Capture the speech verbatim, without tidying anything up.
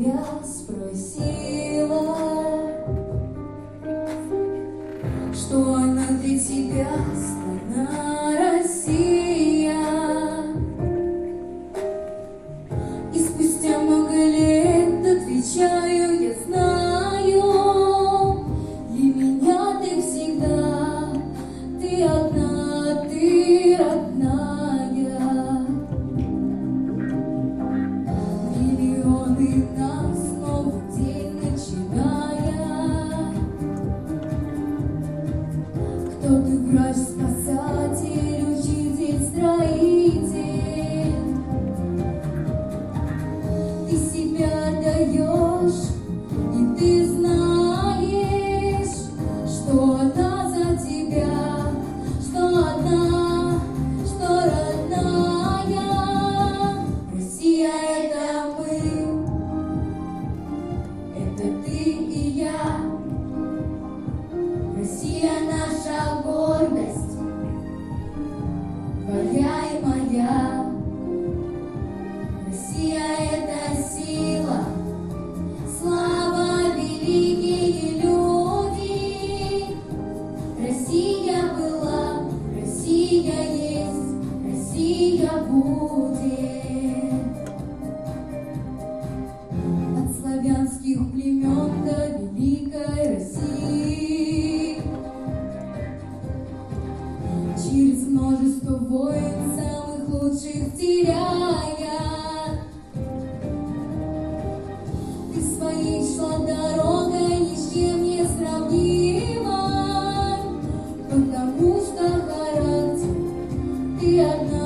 тебя спросила, что она для тебя страна Россия. И спустя много лет отвечаю, я знаю, для меня ты всегда, ты одна, ты родная. Миллионы нас, новый день начиная. Кто-то врач, спасатель, учитель, строитель. Ты себя даешь, и ты знаешь, что одна за тебя, что одна, что родная. Россия — это мы, это ты и я. Россия — наша гордость, твоя и моя. Россия — это сила, слава, великие люди. Россия была, Россия есть, Россия будет. От славянских племен до великой России, через множество войн самых лучших теряя, ты своей шла дорогой ни с чем не сравнимой, потому что характер ты одна.